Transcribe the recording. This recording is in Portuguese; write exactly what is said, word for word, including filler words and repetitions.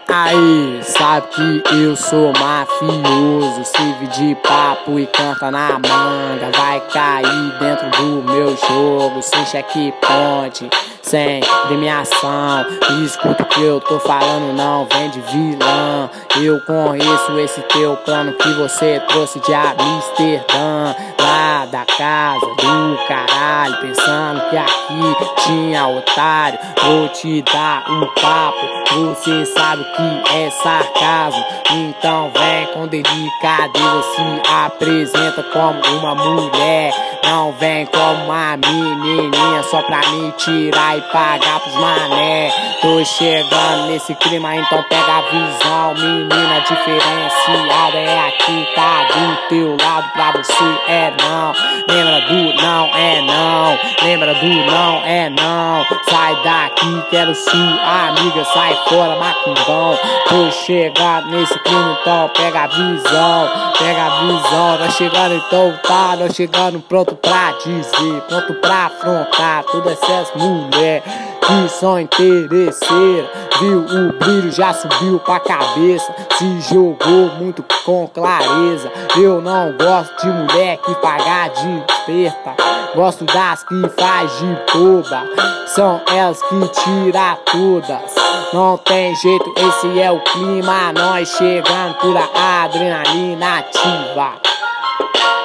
Aí, sabe que eu sou mafioso, serve de papo e canta na manga. Vai cair dentro do meu jogo, sem checkpoint, sem premiação. Escuta o que eu tô falando, não vem de vilão. Eu conheço esse teu plano que você trouxe de Amsterdã, lá da casa do caralho, pensando que aqui tinha otário. Vou te dar um papo, você sabe o que é sarcasmo, então vem com delicadeza, se apresenta como uma mulher, não vem como uma menininha só pra me tirar e pagar pros mané. Tô chegando nesse clima, então pega a visão, menina diferenciada, é aqui, tá do teu lado, pra você é não. Lembra do não é não, lembra do não é não. Sai daqui, quero sua amiga, sai fora, macumbão. Tô chegando nesse clima, então pega a visão, pega a visão. Nós chegando, então tá, nós chegando pronto pra dizer, pronto pra afrontar todas essas mulheres que são interesseiras. Viu o brilho, já subiu pra cabeça, se jogou muito com clareza. Eu não gosto de mulher que paga de esperta, gosto das que faz de boba, são elas que tira todas. Não tem jeito, esse é o clima, nós chegando pura adrenalina ativa.